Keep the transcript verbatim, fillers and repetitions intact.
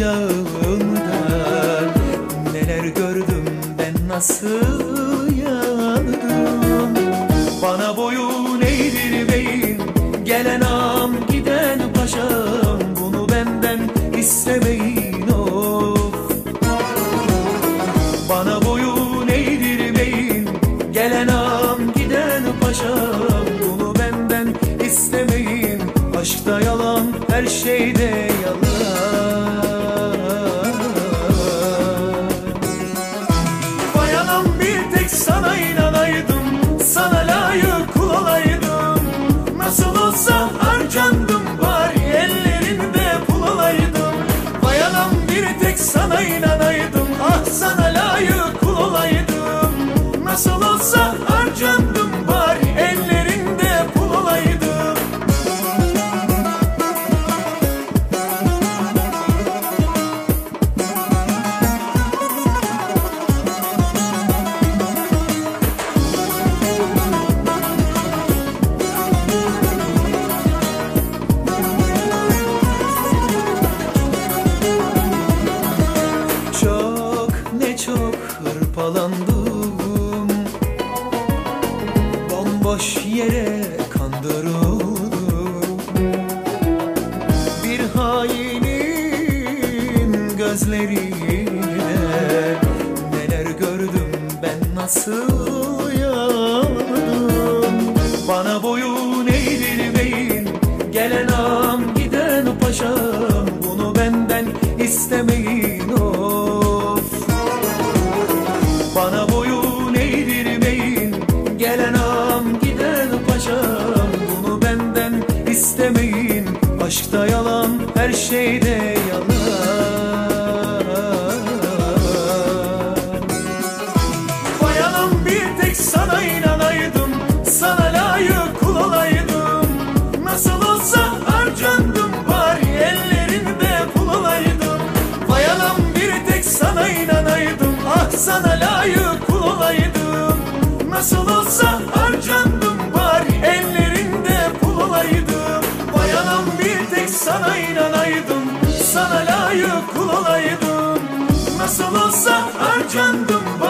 kucağımda. Neler gördüm ben, nasıl yandım. Bana boyun eğdirmeyin, gelen ağam giden paşam, bunu benden istemeyin of. Bana boyun eğdirmeyin, gelen ağam giden paşam, bunu benden istemeyin. Aşkta yalan, her şeyde yalan. Vay anam, bir tek sana inanaydım, sana layık kul olaydım. Nasıl olsa harcandım, bari ellerinde pul olaydım. Vay anam, bir tek sana inanaydım, ah sana layık kul olaydım. Nasıl olsa harcandım, bari ellerinde pul olaydım. Çok hırpalandım, bomboş yere kandırıldım. Bir hainin gözleriyle neler gördüm ben, nasıl yandım. Bana boyun eğdirmeyin, gelen ağam giden paşam, bunu benden istemeyin of. Bana boyun eğdirmeyin, gelen ağam giden paşam, bunu benden istemeyin. Aşkta yalan, her şeyde yalan. Vay anam, bir tek sana inanaydım, sana layık kul olaydım. Nasıl olsa harcandım, bari ellerinde pul olaydım. Vay anam, bir tek sana inanaydım, ah sana layık kul olaydım. Nasıl olsa harcandım, bari ellerinde pul olaydım. Vay anam, bir tek sana inanaydım, sana layık kul olaydım. Nasıl olsa harcandım,